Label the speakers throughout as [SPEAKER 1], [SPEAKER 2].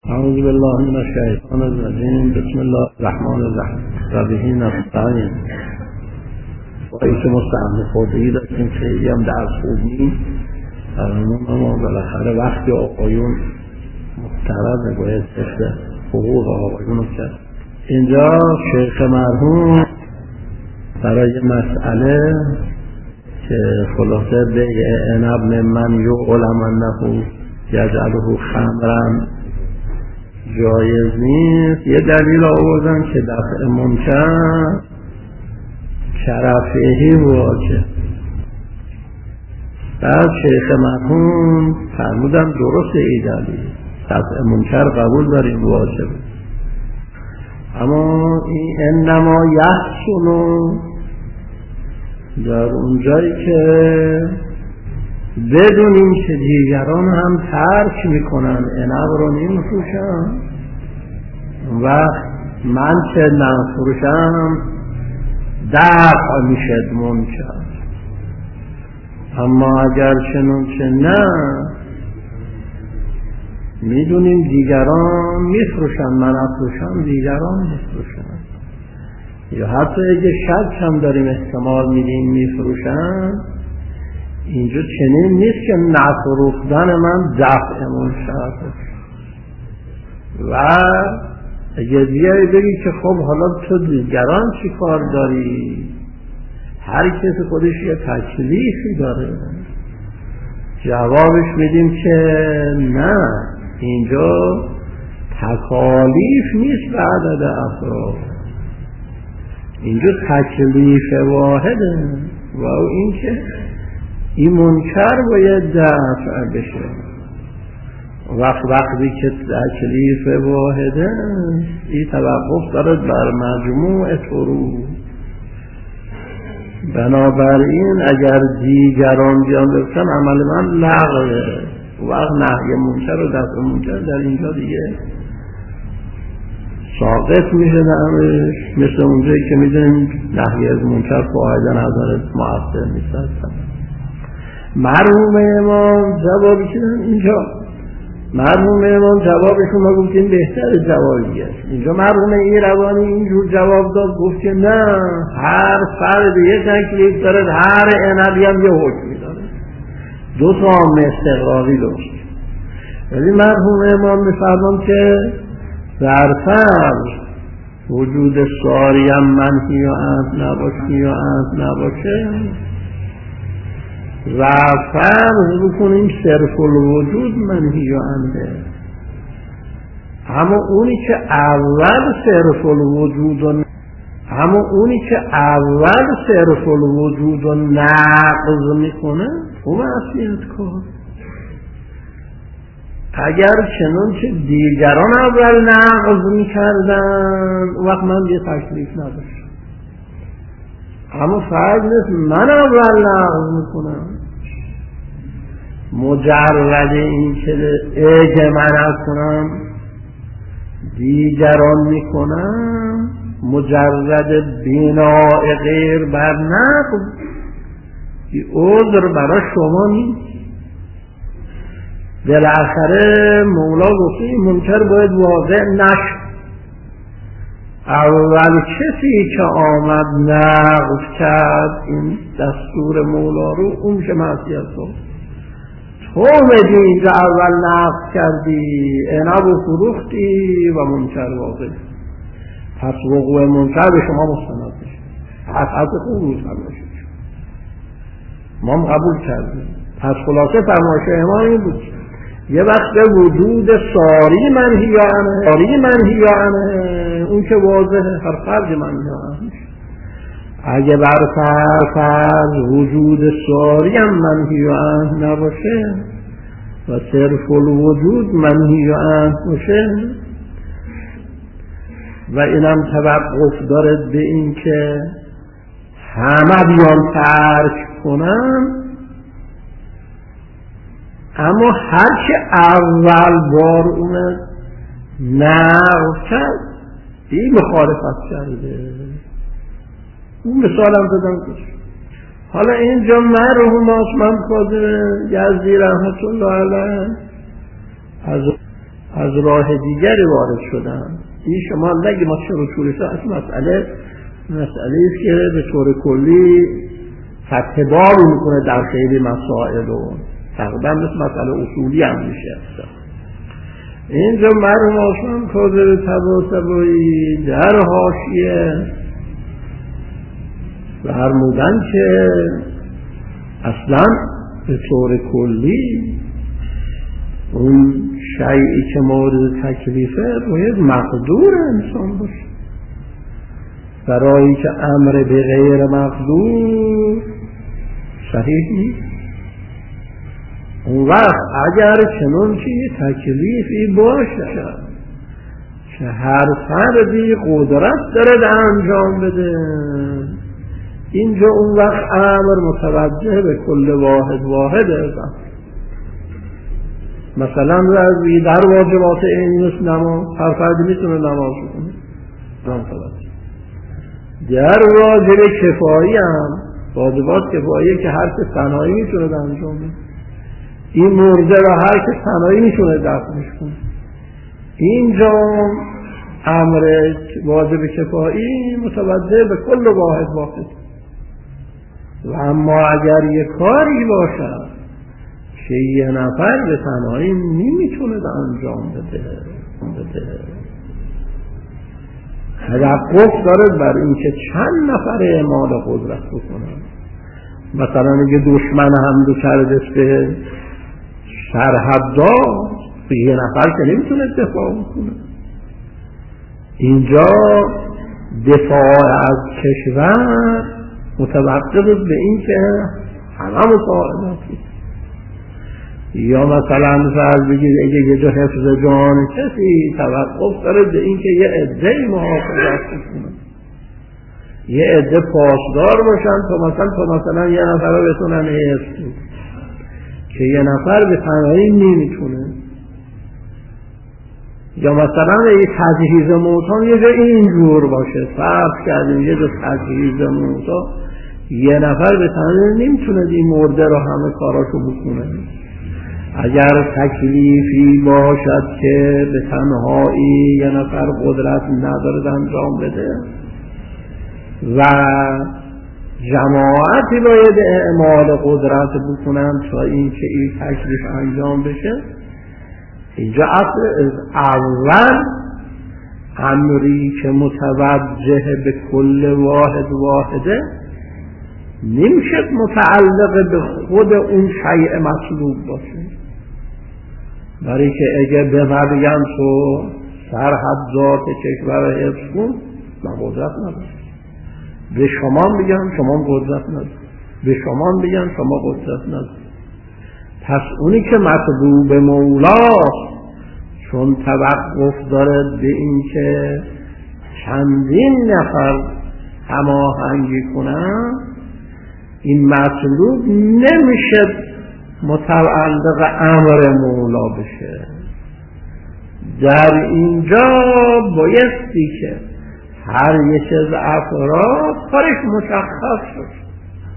[SPEAKER 1] اعوذ بالله من الشیطان الرجیم. بسم الله الرحمن الرحیم. و به نستعین. وقتی که مستعمل خودی داشتیم خیلی هم درس خوندیم، ما بالاخره وقتی آقایون محترم باید حفظ حقوق آقایون رو کرد. اینجا شیخ مرحوم برای مسئله که خلاصه به عنب من یعلم انه یجعله خمرا جایز نیست، یه دلیل آوردن که دفع منکر شرفهی واجب. بعد شیخ مرحوم فرمودن درسته این دلیل، دفع منکر قبول داریم واجب، اما این انما یحسن در اونجایی که بدونیم که دیگران هم ترک میکنن عنب رو نمیفروشن، و من که نفروشم دفع میشد منکر. اما اگر چنانچه نه میدونیم دیگران میفروشن، من افروشم دیگران میفروشن، یا حتی اگه شک هم داریم احتمال میدیم میفروشن، اینجا چنین نیست که نفروختن من دفع منکر باشه. و اگه بیایی بگی که خب حالا تو دیگران چی کار داری، هر کسی خودش یه تکلیفی داره، جوابش میدیم که نه، اینجا تکالیف نیست به عدد افراد، اینجا تکلیف واحده، و این که این منکر باید دفع بشه. وقتی که تکلیف واحده این توقف دارد بر مجموع طرق. بنابراین اگر دیگران بیان بکنن عمل من لغوه، وقت نهی منکر و دفع منکر در اینجا دیگه ساقط میشه درش، مثل اونجایی که میدونیم نهی از منکر فاعلا نظر مؤثر نیست. مرحوم امام جوابی که اینجا مرحوم امام جوابشون ما گفتیم بهتر جوابی است. اینجا مرحوم ایروانی اینجور جواب داد، گفت که نه، هر فرد یه تکلیف داره، هر عنبی هم یه حکمی داره، دو تا هم استقراقی داشت. ولی مرحوم امام میفرمان که در فرض وجود ساری هم منفی یا عنب نباشه یا عنب نباشه، و فرض بکنیم صرف الوجود منهی عنه، اما اونی که اول صرف الوجود رو نقض میکنه اون معصیت کار. اگر چنانچه دیگران اول نقض میکردن وقت من یه تکلیف نداشت، اما فرض نیست من اول نقض میکنم، مجرد این که اگه من کنم دیگران میکنم، مجرد بناء غیر بر نقض، این عذر برای شما نیست. بالاخره مولا گفته این منکر باید واقع نشد. اول کسی که آمد نقض کرد این دستور مولا رو، اون که معصیت کرد. تو مدی اینجا اول نقض کردی، عنب و فروختی و منکر واقع، پس وقوع منکر به شما مستند میشه، حد خوب روز فرمایشه ما هم قبول کردیم. پس خلاصه فرمایشه امام این بود یه وقت وجود ساری منهی عنه، اون که واضحه، هر فرد منهی عنه. اگه بر فرض وجود ساری هم منهی عنه نباشه و صرف الوجود منهی عنه باشه، و اینم توقف دارد به این که همه بیان ترک کنن، اما هر که اول بار اون نقض کرد این مخالفت کرده. اون مثال هم دادم کش. حالا اینجا مرحوم آسمان کاظم یزدی رحمت الله علیه از راه دیگری وارد شدن. این شما نگی ما چرا طورشا از مسئله است که به طور کلی فتح باب میکنه در خیلی مسائل و تقریبا مثل مسئله اصولی هم میشه. اینجا مرحوم آشان کاظم طباطبایی در حاشیه فرمودن که اصلا به طور کلی اون شیئی که مورد تکلیفه باید مقدور انسان باشه، برای که امر به غیر مقدور صحیح نیست. اون وقت اگر چنون که تکلیفی باشه که هر فردی قدرت داره انجام بده، اینجا اون وقت امر متوجه به کل واحد مثلا در واجبات این مثل نماز هر فردی میتونه نماز بکنه، در واجب کفایی هم واجبات کفایی که هر کس تنهایی میتونه انجام بده، این مرده را هر کس تنهایی میتونه دفنش کنه. اینجا امر واجب کفایی متوجه به کل واحد و اما اگر یک کاری باشد که یه نفر به تنهایی نمیتونه انجام بده توقف داره بر این که چند نفر اعمال قدرت بکنن. مثلا اگه دشمن هم کرده به سرحدات یه نفر که نمیتونه دفاع کنه، اینجا دفاع از کشور متوقف به این که همه مساعداتی، یا مثلا فرض بگید اگه یه جا حفظ جان کسی توقف داره به این که یه عده محافظت کنه، یه عده پاسدار باشن تا مثلا یه نفر رو بتونن حفظ کنن که یه نفر به تنهایی نمیتونه. یا مثلا یه تجهیز موتان یه جا اینجور باشه، فرض کردیم یه جا تجهیز موتا یه نفر به تنهایی نمیتونه این مرده رو همه کاراشو بکنه. اگر تکلیفی باشد که به تنهایی یه نفر قدرت نداره انجام بده و جماعتی باید اعمال قدرت بکنن تا این که این تکلیف انجام بشه، اینجا اول امری که متوجه به کل واحده نمیشه متعلق به خود اون شیء مطلوب باشه. برای که اگه به ما بگم تو سرحدات کشور حفظ کن، من قدرت ندارم. به شما بگم شما قدرت ندارم، به شما بگم شما قدرت ندارم. پس اونی که مطلوب مولاست چون توقف داره به این که چندین نفر هماهنگی کنن، این مطلوب نمیشه متعلق امر مولا بشه. در اینجا بایستی که هر یک از افراد کارش مشخص شد.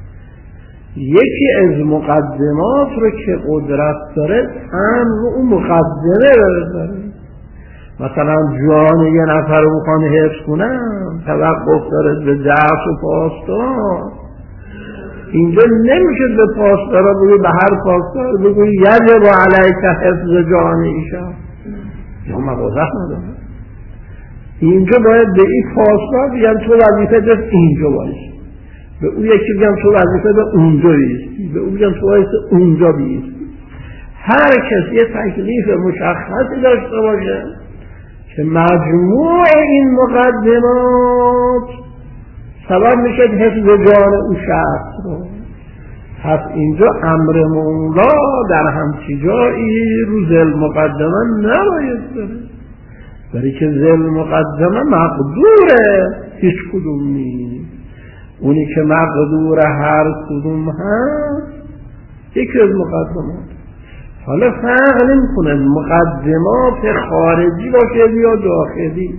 [SPEAKER 1] یکی از مقدمات رو که قدرت داره هم رو اون مقدمه داره. مثلا جان یه نفر رو بخوان حفظ کنن توقف داره به درس و پاسدار. اینجا نمیشه به پاسدارا بگوی به هر پاسدار بگوی یجب علیک حفظ جان ایشان، یا من قدرت نداره. اینجا باید به این پاسدار بگم تو وظیفه دست اینجا بایستی، به اون یکی بگم تو وظیفه به اونجا بیستی، به اون بگم تو وظیفه اونجا بیستی. هر کس یه تکلیف مشخصی داشته باشه که مجموع این مقدمات سبب میشه حفظ جان اون شخص رو. پس اینجا امر مولا در همچی جایی رو ذل مقدمه نباید داره، برای که ذل مقدمه مقدوره هیچ کدوم نیست. اونی که مقدور هر کدوم هست یکی از مقدمات. حالا فرق نمی‌کنه مقدمات خارجی باشه یا داخلی.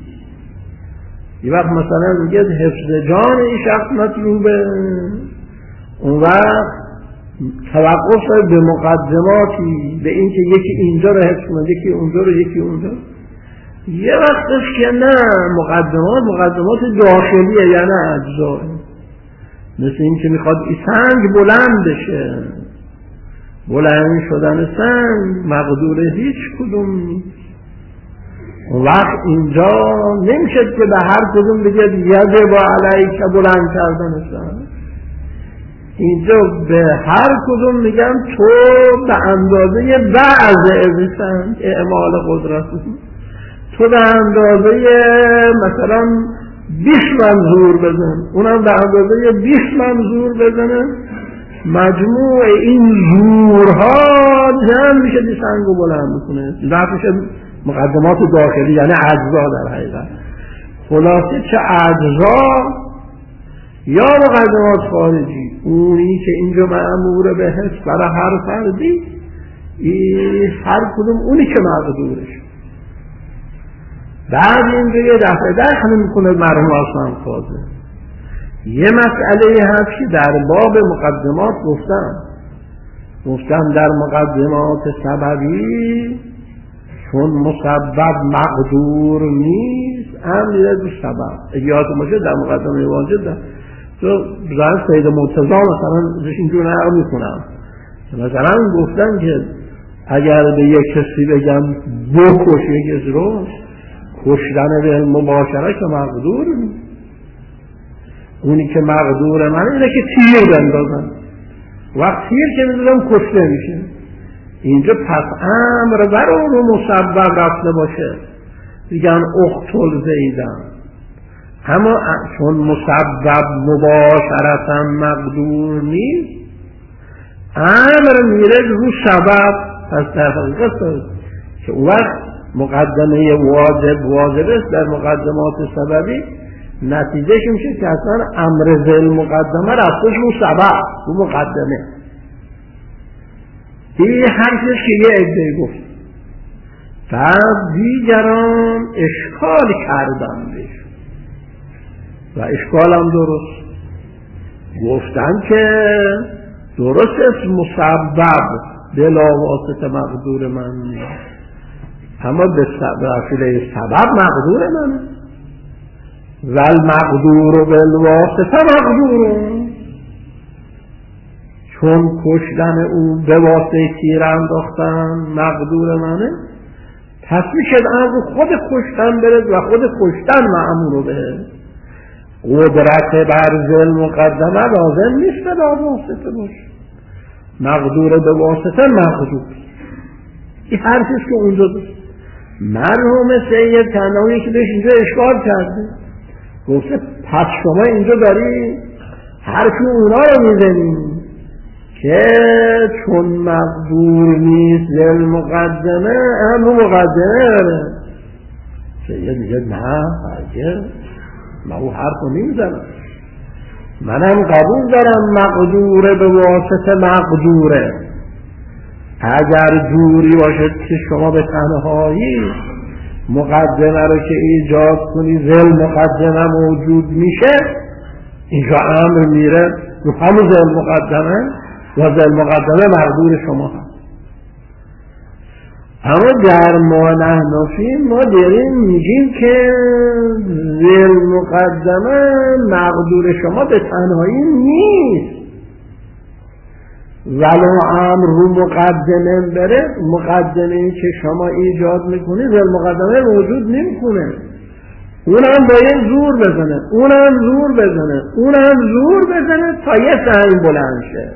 [SPEAKER 1] یه وقت مثلا میگه حفظ جان این شخص مطلوبه، اون وقت توقف به مقدماتی، به این که یکی اینجا رو حفظ کنه، یکی اونجا رو، یکی اونجا. یه وقتش که نه، مقدمات داخلیه، یعنی اجزا، مثل این که میخواد این سنگ بلند بشه. بلند شدن سنگ مقدور هیچ کدوم نیست. وقت اینجا نمیشه که به هر کدوم بگید یده با علیه که بلند کردن سنگ. اینجا به هر کدوم میگن تو به اندازه بعض سنگ اعمال قدرت، تو به اندازه مثلا 20 منظور بزن، اونم به اندازه 20 منظور بزنه، مجموع این زورها جمع میشه دی سنگو بلند میکنه. این میشه مقدمات داخلی، یعنی اجزا در حقیقت. خلاصه چه اجزا یا مقدمات خارجی، اونی که اینجا معموره به حس برای هر فردی، هر کدوم اونی که مقدورش. بعد اینجا یه دفعه دخل میکنه مرحوم آسان فاضل یه مسئله هست که در باب مقدمات گفتن در مقدمات سببی چون مسبب مقدور نیست، امر دو سبب. اگه یادتون باشه در مقدمه واجد تو بزرگ سید مرتضی مثلا ازش اینجور نقل میکنم، مثلا گفتن که اگر به یک کسی بگم بکش یک کسی رو، کشتن به مباشره که مقدور نیست. اونی که مقدور من اینه که تیر بندازن، وقت تیر که میدونم کشته میشه. اینجا پس امر بر اون مسبب رفته باشه، دیگن اقتل زیدن، اما چون مسبب مباشرتا مقدور نیست، امر میره رو سبب. پس در حقیقت که اون وقت مقدمه واجب است در مقدمات سببی، نتیجهش میشه که اصلا امر ذل مقدمه رفتش رو سبب، رو مقدمه. این حرفش که یه عده گفت، بعد دیگران اشکال کردن بهش و اشکالم درست گفتن که درست است مسبب بلا واسطه مقدور من نیست، اما به وسیله سبب مقدور منه. والمقدور بالواسطه مقدور، چون کشتن او به واسطه تیر انداختن مقدور منه، پس میشه از خود کشتن برد و خود کشتن مأمور به. قدرت بر ذل مقدمه لازم نیست به واسطه باشه، مقدور به واسطه مقدور. این حرفش که اونجا دست مرحوم سید تنهایی که بهش اینجا اشکال کرده، گفته پس شما اینجا داری حرف اونا رو میزنی که چون مقدور نیست ذل مقدمه هم مقدمه داره. سید میگه نه هرگز، من اون حرف رو نمیزنم، منم قبول دارم مقدوره به واسطه مقدوره. اگر جوری باشد که شما به تنهایی مقدمه رو که ایجاد کنی ذل مقدمه موجود میشه، اینجا امر میره رو همون ذل مقدمه و ذل مقدمه مقدور شما هست. اما در ما نحنفی ما داریم میگیم که ذل مقدمه مقدور شما به تنهایی نیست، ولو امر رو مقدمه بره، مقدمه که شما ایجاد میکنی ذل مقدمه موجود نمیکنه، اونم باید زور بزنه، اونم زور بزنه، اونم زور بزنه تا یه سنگ بلند شه.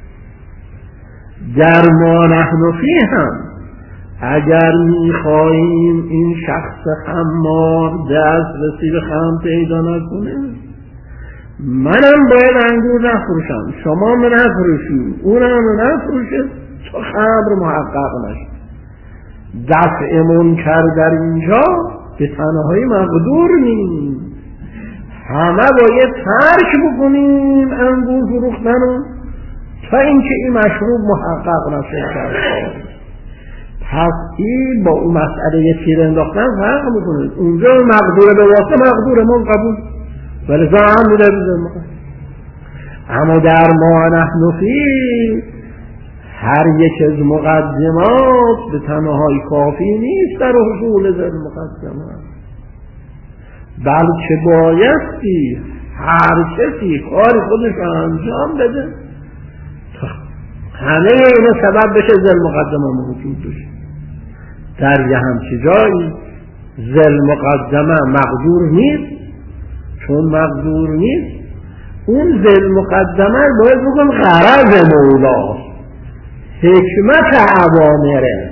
[SPEAKER 1] در ما نحنفی هم اگر میخواییم این شخص خمار دست رسی به خم پیدا نکنه، منم باید انگور نفروشم، شما من نفروشیم، اونم نفروشه تا خمر محقق نشه. دفع منکر در اینجا به تنهایی مقدور نیست، همه باید ترک بکنیم انگور فروختن تا اینکه این مشروب محقق نشه. پس این با اون مسئله تیر انداختن فرق میکنه. اونجا مقدور به واسطه مقدور ما قبول، ولی زمان میره بزن. اما در ما نحن فی هر یک از مقدمات به تنهایی کافی نیست در حصول ذل مقدمات، بلکه بایستی هر کسی کار خودش انجام بده تا همه این سبب بشه ذل مقدمه موجود بشه. در یه همچی جایی ذل مقدمه مقدور نیست، چون مقدور نیست اون ذل مقدمه باید بگم غرض مولاست، حکمت اوامره.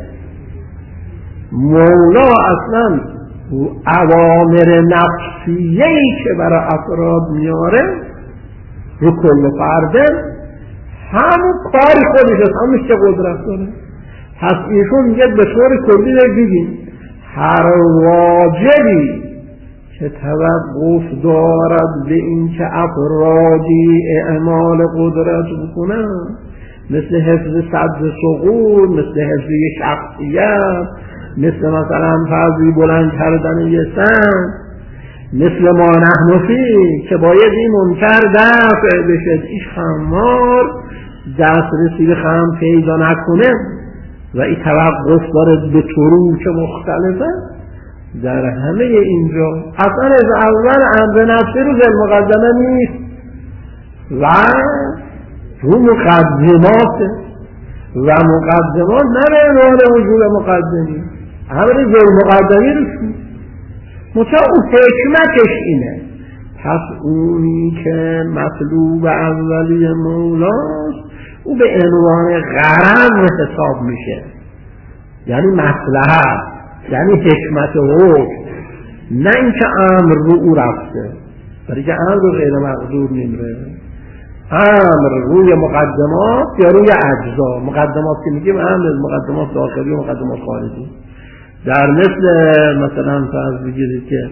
[SPEAKER 1] مولا اصلا اوامر نفسیه‌ای که برای افراد میاره رو کل فرده همون کاری خودش همونش که قدرت داره. پس ایشون میگه به طور کلی بگیم هر واجبی که توقف دارد به این که افرادی اعمال قدرت بکنن، مثل حفظ صد سقوط، مثل حفظ شخصیت، مثل مثلا فرضی بلند کردن یه سن، مثل ما نحن فی که باید این منکر دفع بشه، این خمار دسترسی به خم پیدا نکنه و این توقف داره به طروق مختلفه. در همه اینجا اصلا از اول امر نفسی رو ذل مقدمه نیست و رو مقدماته و مقدمات نه به عنوان وجود مقدمی، امر ذل مقدمی رو مطلع اون حکمتش اینه. پس اونی که مطلوب اولی مولاست او به عنوان غرض حساب میشه، یعنی مصلحت، یعنی حکمت حکم، نه اینکه امر رو او رفته، برای که امر رو غیر مقدور نمیره. امر روی مقدمات یا روی اجزا، مقدمات که میگیم امر مقدمات داخلی و مقدمات خارجی. در مثلا فرض بگیرید که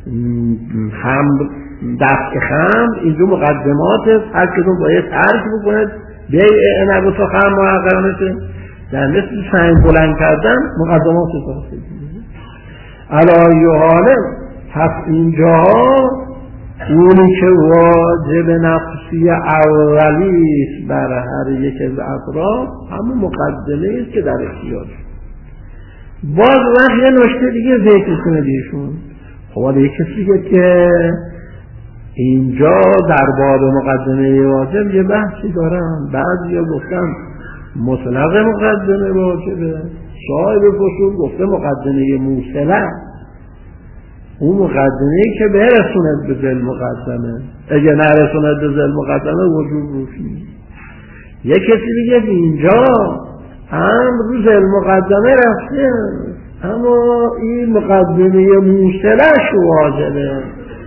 [SPEAKER 1] دفع خمر، این دو مقدمات هر کدوم باید ترک بکنه بیع عنب و خمر محقرانشه. در مثل سنگ بلند کردن مقدمات داخلی. علایه حاله پس اینجا اونی که واجب نفسی اولیست بر هر یک از افراد همون مقدمه است که در اختیار. باز وقت یه نکته دیگه ذکر کنه دیشون. خب حالا یک کسی که اینجا در باب مقدمه واجب یه بحثی دارن، بعضیا گفتن مطلق مقدمه واجبه، صاحب فصول گفته مقدمه موصله، اون مقدمه‌ای که برسوند به ذل مقدمه، اگه نرسوند به ذل مقدمه وجود روش نیست. یک کسی دیگه اینجا هم رو ذل مقدمه رفته اما این مقدمه موصله‌اش واجبه،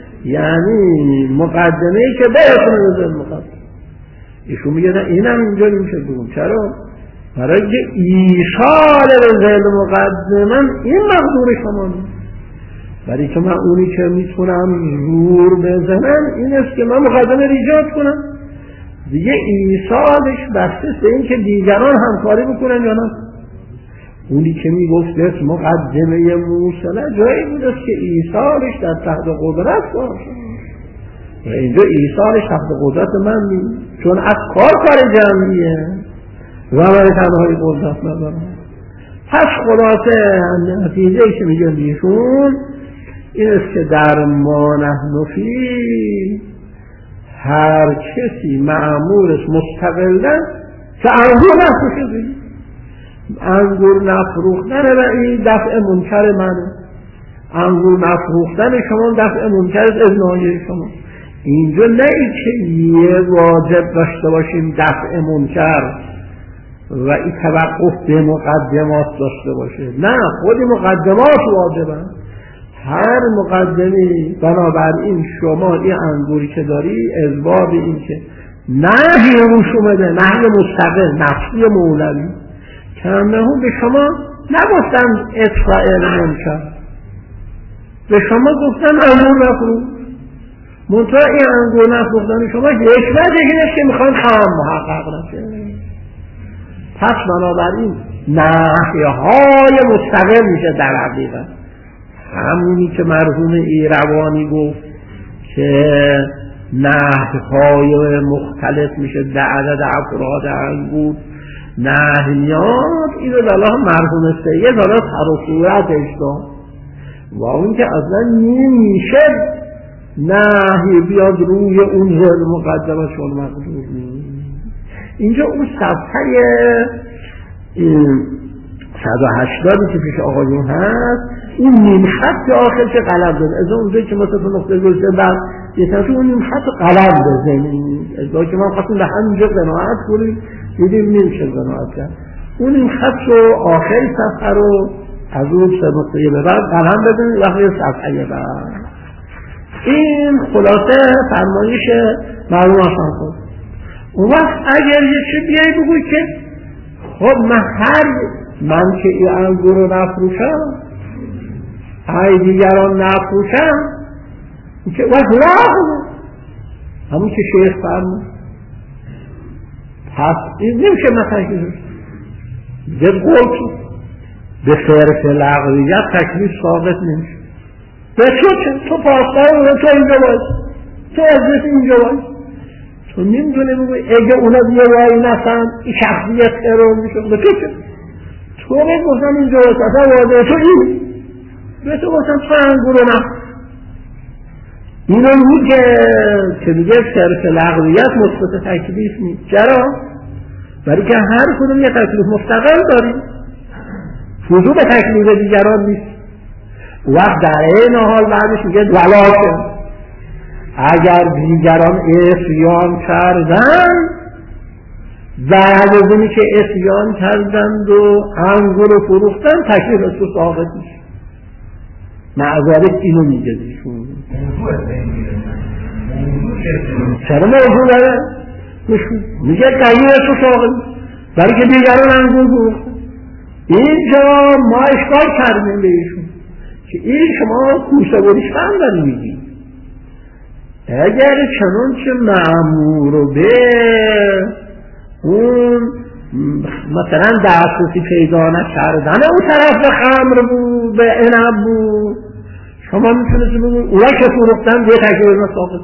[SPEAKER 1] یعنی مقدمه‌ای که برسوند به ذل مقدمه. ایشون میگه نه اینم اینجا نمیشه بگم. چرا؟ برای که ایصال به ذل مقدمه این مقدور شما نیست. برای که من اونی که میتونم زور بزنم این است که من مقدمه ایجاد کنم دیگه، ایصالش بسته به این که دیگران همکاری بکنن یا نه. اونی که میگفت مقدمه موصله جایی بود است که ایصالش در تحت قدرت باشه و اینجا ایصالش تحت قدرت من نیست، چون از کار جمعیه و برای تنهایی قدرت ندارم. پس خلاصه نتیجه‌ای که میگن ایشون این است که در ما نحن فی هر کسی مأمورش مستقلن که انگور نفروشه، انگور نفروختن و این دفع منکر منه، انگور نفروختن شما دفع منکر از ناحیه شما. اینجا نه ای که یه واجب داشته باشیم دفع منکر و این توقف به مقدمات داشته باشه، نه خود مقدمات واجبن. هر مقدمی بنابراین شما این انگوری که داری از باب این که نهی روش اومده، نهی مستقل نفسی مولوی که همه به شما نگفتن اطفاء منکر، به شما گفتن انگور نفروش. منطقه این انگور نفروختن شما حکمت اینه که میخوان خام محقق نشه. پس بنابراین نهی های مستقل میشه در حقیقت. همونی که مرحوم ایروانی گفت که نهرهای مختلف میشه به عدد افراد انگور نهر میاد. اینو الله مرحوم سید حالا سر و صورتش داد و اون که اصلا نمیشه نهی بیاد روی اون ذل مقدمه چون مقدور نیست. اینجا اون صفحه 180 که پیش آقایون هست این نیم خط آخر که قلم بزن از اونجایی که مثلا نقطه گذاشته بعد یه طرف اون نیم خط قلم بزنید از که من خواستم به همینجا قناعت کنیم دیدیم نمیشه قناعت کرد. اون نیم خط رو آخر صفحه رو از اون سه نقطه به بعد قلم بزنید وقتی صفحه بعد. این خلاصه فرمایش مرحوم آسان خود. اون وقت اگر یه چه بیایی بگوی که خب من که این انگور رو نفروشم های دیگران نفروشم که وقت لاغمه همون که شیخ فرمون پس این نمیشه مثلا که به قول به صرف لغویت تکلیف ثابت نمیشه. به تو پاسدار اونه تو اینجا باید تو ازش اینجا باید تو نمیدونه بگوی اگه اونا یه وایی نسن این شخصیت ترور میشه به تو چه تو بگفتم اینجا باید اصلا واضح تو این به تو گفتم تو انگور رو نفت اینو میگه که دیگه صرف لغویت مثبت تکلیف نیست. چرا؟ برای که هر کدوم یه تکلیف مستقل داریم فضول تکلیف دیگران نیست. وقت در این حال بعدش میگه ولاکن اگر دیگران عصیان کردن بعد که عصیان کردند و انگور رو فروختن تکلیف تو ثابت میشه. معذرت اینو میگه دیشون چرا موضوع داره؟ میگه تکلیف تو ثابت برای که دیگران انگور فروختن. اینجا ما اشکال کردیم به ایشون که این شما کوسه بریش هم داری میگی اگر چنانچه مأمور به اون مثلا دسترسی پیدا نکردن اون طرف به خمر بود به عنب بود شما میتونید بگید اونا که فروختن یه تکلیف ثابت.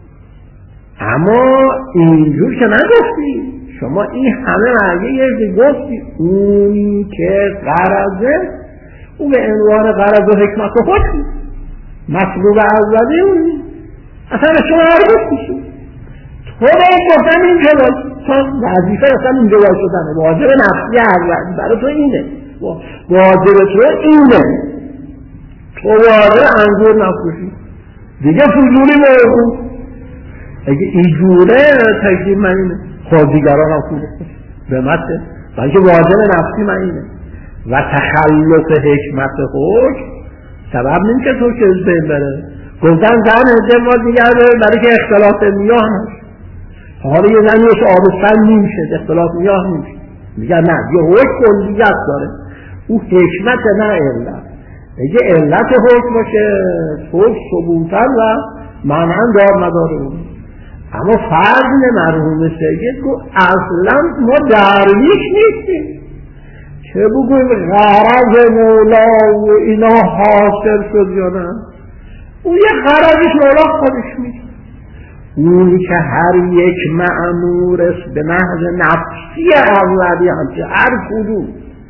[SPEAKER 1] اما اینجور که نگفتی شما این همه مرگه یه گفتی اونی که غرضه او به عنوان غرض و حکمت و حکم مطلوب اولی اونی اصلا شما عرض میشید تو باید گفتن اینجا باید تا وظیفه اصلا اینجا باید شدنه واجب نفسی اولی برای تو اینه واجب تو اینه تو واجب انگور نفروشی دیگه فضولی موضوع اگه اینجوره تکلیف من اینه خود دیگران هم خوبه به مته بلکه واجب نفسی من اینه و تخلف حکمت حکم سبب نمیشه تو که از بین بره. گفتن زن ازدواج دیگر برای که اختلاف میاه نمیشه حالا یه زنی که آبستن نمیشه اختلاف میاه نمیشه میگن نه یه حکم کلیت داره او حکمت نه علت. اگه علت حکم باشه حکم ثبوتا و معنی دار نداره اون. اما فرض مرحوم سید گفت اصلا ما درویش نیستیم که بگویم غرض مولا و اینا حاصل شد یا نه. اون یه غرضش مولا خودش میشه اونی که هر یک مأمور است به محض نفسی اولی همچه هر کدوم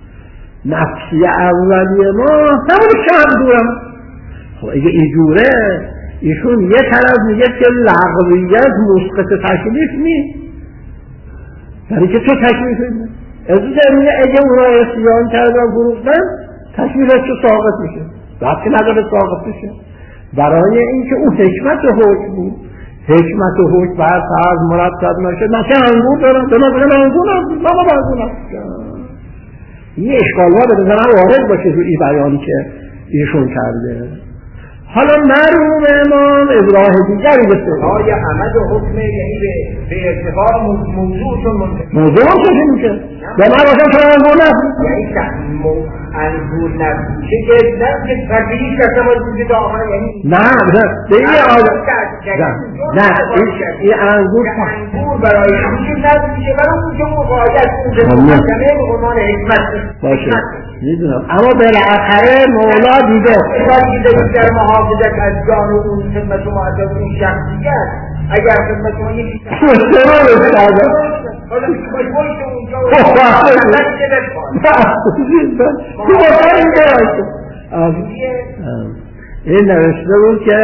[SPEAKER 1] نفسی اولی ما همون کم دورم. خب اگه اینجوره ایشون یه طرف میگه که لغویت مسقط تکلیف نیست برای که تو تکلیف نیست از این میگه اگه اونا عصیان کردن فروختن تکلیفش تو ساقط میشه وقتی نداره ساقط میشه برای اینکه اون حکمت حکم بود حکمت حکم بر فرض مرتب نشه نشه انگور دارم به نظر انگور نبود بابا انگور نبود یه اشکالات بزنم وارد باشه رو این بیانی که ایشون کرده. حالا مرحوم امام ابراهیم دیگری بسته
[SPEAKER 2] آیا عمد و حکم یعنی به ارتفاع موضوع چون
[SPEAKER 1] موضوع چون میشه به من اصلا چون انگور نبود
[SPEAKER 2] یعنی انگور نبود که نه که تکلیف کسا باید بودی داخل یعنی
[SPEAKER 1] نه به این آدم نه این انگور
[SPEAKER 2] برای همین نبود میشه برای اون که مقاید مقدمه به عنوان حکمت
[SPEAKER 1] باشه میدونم اما بالاخره مولا دیده
[SPEAKER 2] دیگر محافظت از جان و اون خدمت و معدد اون شخصیت اگر خدمت شما یکی
[SPEAKER 1] این نوشته بود که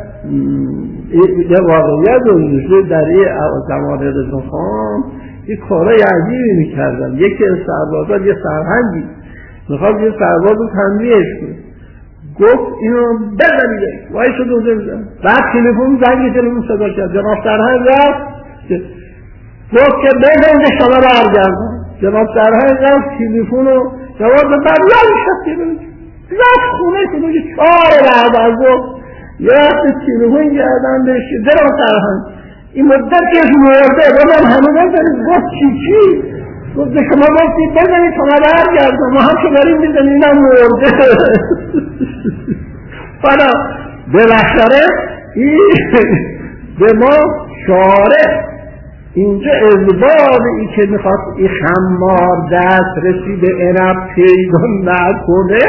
[SPEAKER 1] یه واقعیت وجود در این زمان رضا خان یه کارای عجیبی میکردن. یکی از سربازان یه سرهنگی میخواد یه سرباز رو تنبیهش کنه، گفت اینو بزنید وای شد دوزه بزن. بعد تلفن زنگ تلفن صدا کرد، جناب سرهنگ رفت گفت که بزنید شما برگردن. جناب سرهنگ رفت تلفن رو جواب بعد رفت خونه کنه که 4 بعد از گفت یه وقت تلفن کردن بهش جناب سرهنگ این مدت که مرده بودم همه بزنید. گفت چی؟ گفت به شما گفتید بزنید شما برگردن، ما هم که داریم میزنید اینم مرده. حالا بالاخره این به ما شارع اینجا ازبابی که میخواد این خمار دست رسید عنب پیدا نکنه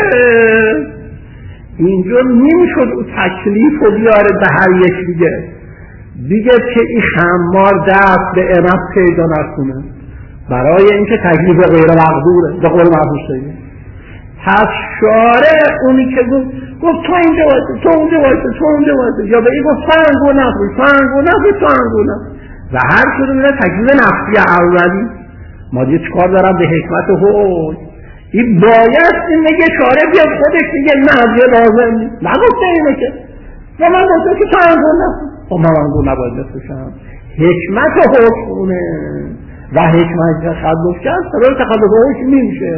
[SPEAKER 1] اینجا نمیشد او تکلیف رو بیاره به هر یک دیگه که این خمار دست به عنب پیدا نکنه برای اینکه تکلیف غیر مقدوره به قول معروف شده. پس شارع اونی که گفت تو اینجا وایسه، تو اونجا وایسه، تو اونجا وایسه، یا به این گفت فرنگو نفروش، فرنگو نفروش، فرنگو نفروش و هر کدوم اینا تکلیف نفسی اولی. ما دیگه چکار دارم به حکمت و حکم این باید این نگه شارع بیاد خودش دیگه این مهدیه لازم نیست نگفته اینه که و من گفته که فرنگو نفروش، خب من فرنگو نباید نفروشم. حکمت و حکمونه و حکمت تخلف کرد برای تخلف حکم نمیشه.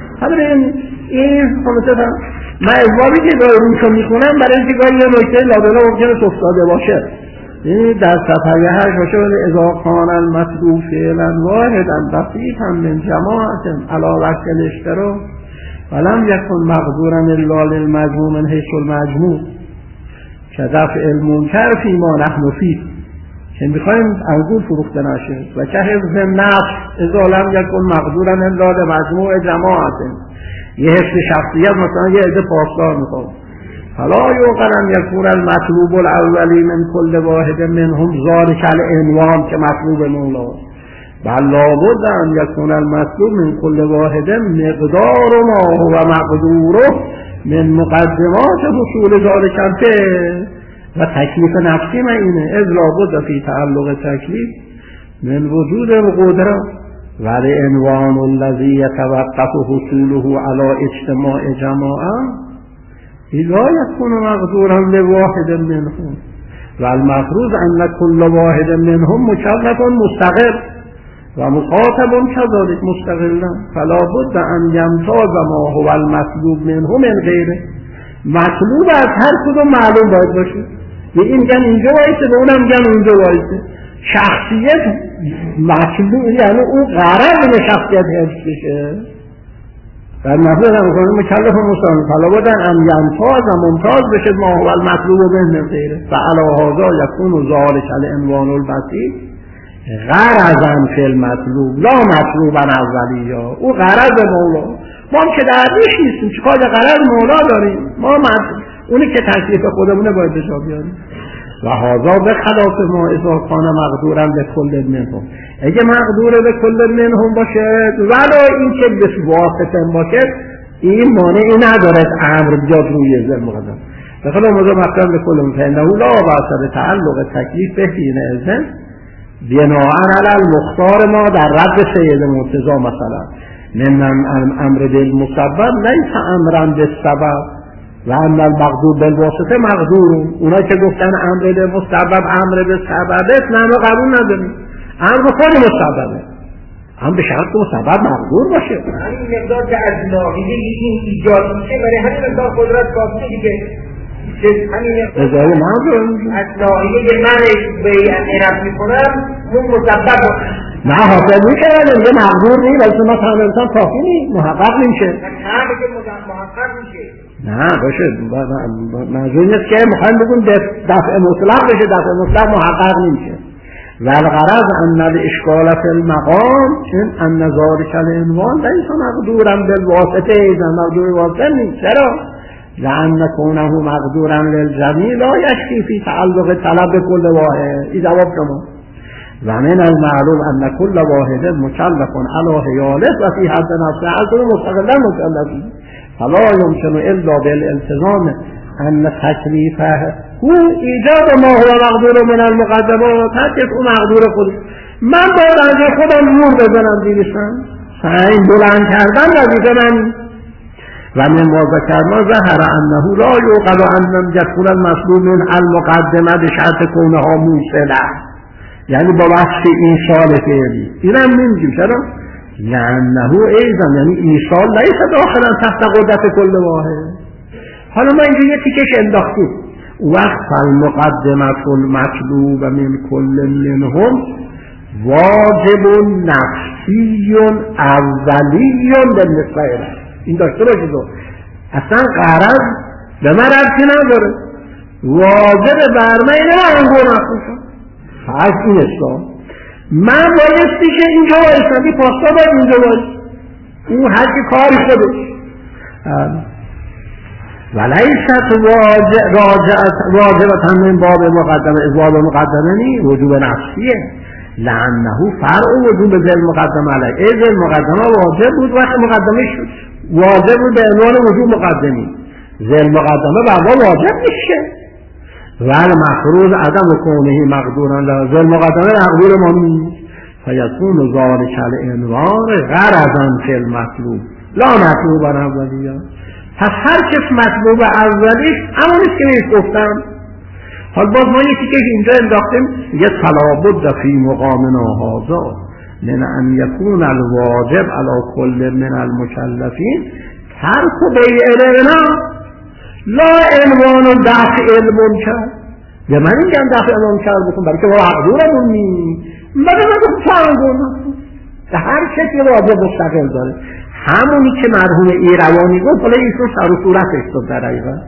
[SPEAKER 1] این خلاصه من ازوابی که روشو میخونم برای اینکه گاهی یه نکته لابلا ممکنه افتاده باشه. این در صفحه 8 باشه اذا کان المطلوب فعلا واحدا بسیطا من جماعت علی وجه الاشتراک ولم یکن مقدورا الا للمجموع من حیث المجموع كدفع المنکر فیما نحن فیه که میخوایم انگور فروخته نشه و که حفظ نفس اذا لم یکن مقدورا الا لمجموع جماعت یه حفظ شخصیت مثلا یه عده پاسدار میخواد فلا یوقن ان یکون المطلوب الاولی من کل واحد منهم ذلک العنوان که مطلوب مولا بل لابد ان یکون المطلوب من کل واحد مقدار ما هو مقدوره من مقدمات حصول ذلک الفعل و تکلیف نفسی من اینه از لابد فی تعلق تکلیف من وجود القدره و العنوان الذی یتوقف حصوله علی اجتماع جماعه لا یکون مقدورا لواحد منهم و المفروض ان کل واحد منهم مکلف مستقل و مخاطب كذلك مستقلا فلا بد ان یمتاز ما هو المطلوب منهم من غیره. مطلوب از هر کدوم معلوم باید باشه. این میگن اینجا وایسه به اونم میگن اونجا وایسه. شخصیت مطلوب یعنی اون غرض این شخصیت حفظ بشه. در مطلوب هم کنه مکلف مستقل فلا بد ان یمتاز و ممتاز بشه ما هو المطلوب من غیره و علی هذا یکون ذلک العنوان البسیط غرضاً فی المطلوب لا مطلوباً اولیه. او غرض مولا ما هم که درویش نیستیم چیکار به غرض مولا داریم ما اونی که تکلیف خودمونه باید به جا بیاریم. و هذا به خلاف ما اذا کان مقدورا به کل منهم اگه مقدور به کل منهم باشه ولی این که به واسطه باشه این مانعی نداره امر بیاد روی ذهن مقدم بخاطر موضوع مقدم به کل منهم فانه لا باعث تعلق تکلیف به حین اذن بناء علی المختار ما در رد سید مرتضی مثلا من امر بالمسبب لیس امرا بالسبب و ان المقدور بالواسطه مقدور. اونا که گفتن امر بالمسبب امر بالسبب نه ما قبول نداریم. امر خود مسببه هم به شرط مسبب مقدور باشه.
[SPEAKER 2] همین مقدار که از ناحیه این ایجاد میشه برای همین مقدار قدرت کافیه دیگه.
[SPEAKER 1] ازای مقدور
[SPEAKER 2] از ناحیه من به عنب میکنم اون مسبب
[SPEAKER 1] نه حاصل میشه دیگه مقدور نیست ولی شما تمام انسان کافی نیست محقق نمیشه.
[SPEAKER 2] نه بگه محقق میشه
[SPEAKER 1] نه باشه منظور نیست که میخوایم بگیم دفع مطلق بشه دفع مطلق محقق نمیشه. و الغرض ان الاشکال فی المقام ان ذلک العنوان لیس مقدورا بالواسطه اذا مقدور واسطه نیست. چرا؟ لأن كونه مقدورا للجميع لا يشفي في تعلق طلب كل واحد. این جواب شما. و من المعلوم ان كل واحد مكلف على حیاله و في حد نفسه هر مستقلا مكلف فلا يمكن الا بالالتزام ان تکلیفه هو ایجاد ما هو مقدور من المقدمات. هرکس اون مقدور خود من باید از خودم نور بزنم دیدشم سعی بلند کردن وظیفه من. و من ما ذکرنا ظهر انه لا یوقع ان يكون المطلوب من المقدمه بشرط کونها موصله، یعنی با وصف ایصال فعلی. اینم نمیگیم چرا؟ لانه ایضا یعنی ایصال لیس داخلا تحت قدرت کل واحد. حالا ما اینجا یه تیکش انداختیم وقت المقدمه المطلوب من کل منهم واجب نفسی اولی بالنسبه الیه. این داشته باشید اصلا غرض به من ربطی نداره، واجب بر من اینه من انگور نخوشم فرض این اسلام. من بایستی که اینجا بایستم این پاستا باید اینجا باید اون هر که کاری خودش ولیست واجبت من باب مقدمه ازواب مقدمه نی وجوب نفسیه لانه فرع وجوب ذل مقدمه علیه. ذل مقدمه واجب بود وقت مقدمه شد واجب بود به عنوان وجوب مقدمی. ذل مقدمه بعدا واجب میشه ولی مفروض عدم کونه مقدورا له. ذل مقدمه مقدور ما نیست فیکون ذلک العنوان غرضا فی المطلوب لا مطلوبا اولیه. پس هر کس مطلوب اولیش همونیست که نیست گفتم. حال باز ما یکی که اینجا انداختیم یه فلابد فی مقامنا هذا من ان یکون الواجب علی کل من المکلفین ترک بیعنا لا عنوان دفع المنکر. به من میگن دفع المنکر بکن برای که مقدورمون نیست مگه من چند به هر کسی واجب مستقل داره. همونی که مرحوم ایروانی گفت حالا ایشون سر و صورتش شد در حقیقت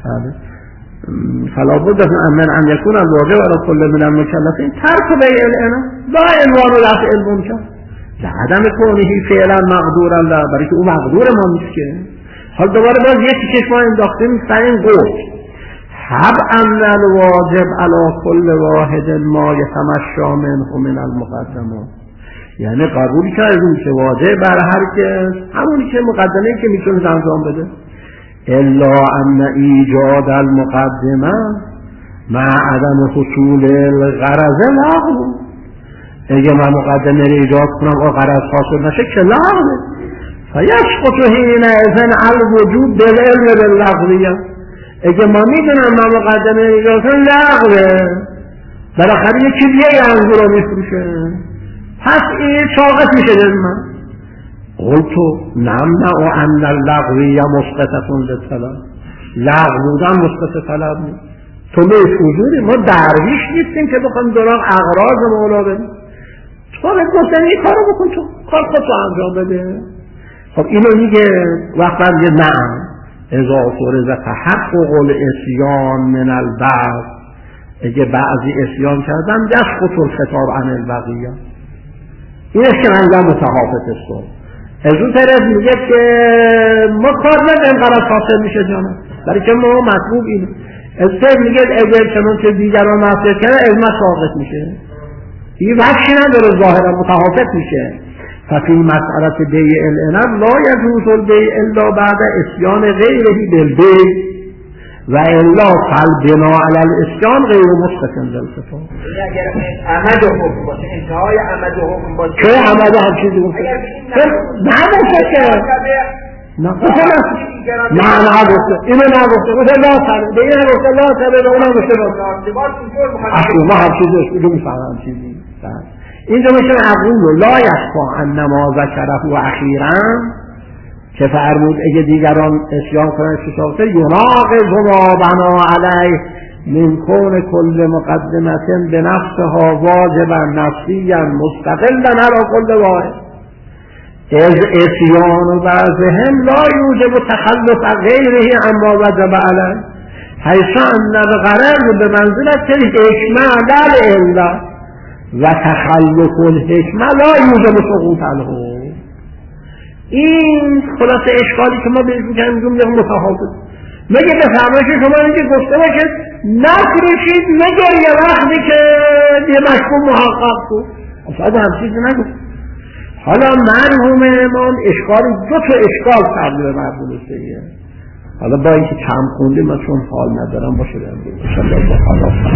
[SPEAKER 1] فلا بد من ان یکون الواجب علی کل من المکلفین ترک بیعنا لا عنوان دفع المنکر لعدم کونه فعلا مقدورا له برای که اون مقدور ما نیست که. حال دوباره باز یکی که ما انداختیم سعین گفت حب ان الواجب علی کل واحد ما یتمشا منه من المقدمات، یعنی قبولی کردیم که واجب بر هر کس همونی که مقدمه که میتونه انجام بده الا ان ایجاد المقدمه مع عدم حصول الغرض لغو. اگه من مقدمه رو ایجاد کنم و غرض حاصل نشه که لغوه فیسقط حینئذ الوجوب بالعلم باللغویه. اگه ما میدونم من مقدمه رو ایجاد کنم لغوه بالاخره یه چیزی انگور رو میفروشه پس این ساقط میشه در من. قلتو نمنع ان اللغویه مسقطتون للطلب. لغو بودن مسقط طلب نیست. تو میش حضوری ما درویش نیستیم که بخوام دارم اغراض مولا بدیم. تو به گفتن این کارو بکن تو کار خودتو انجام بده. خب اینو میگه وقت میگه نعم اذا فرض تحقق الاسیان من البعض. اگه بعضی اسیان کردن یسقط الخطاب عن البقیه. اینش که منظر متحافظ است. از اون طرف میگه که ما کار نداریم غرض حاصل میشه جانم برای که ما مطلوب اینه. از طرف میگه اگر چنون که دیگران معصیت کنه از ما ساقط میشه. این وحشی نداره ظاهرا متحافظ میشه. ففی مسئلت بیع العنب لا یجوز البیع الا بعد اسیان غیره بالبیع و الا فالبنا علی الاسیان غیر مسقط للخطاب.
[SPEAKER 2] اگر عمد و حکم باشه انتهای عمد و حکم باشه
[SPEAKER 1] که عمد و هم چیزی گفته نباشه که نه نگفته اینو نگفته گفته لا تبه به این نگفته لا تبه به اونم گفته ما هم چیزی اسمو میفهمم چیزی اینجا میشه اقول لا یخفا انما ذکره اخیرا که فرمود اگه دیگران اسیان کنن ششافته یناقض ما بنا علیه من کون کل مقدمت به نفسها واجبا نفسیا مستقلا علی کل واحد از اسیان و بعضهم لا یوجب تخلف غیره اما وجب علیه حیث ان الغرض به منزلت الحکمه لا الا و تخلف الحکمه لا یوجب سقوط عنه. این خلاصه اشکالی که ما بهش میگیم متحافظ مگه به فرمایش شما اینکه گفته باشه نفرشید مگر یه وقتی که یه مشکوم محقق بود، اصلا هم چیزی نگو. حالا مرحوم امام دو تا اشکال کرده به مرحوم سیه. حالا با اینکه کم خونده من چون حال ندارم باشه برم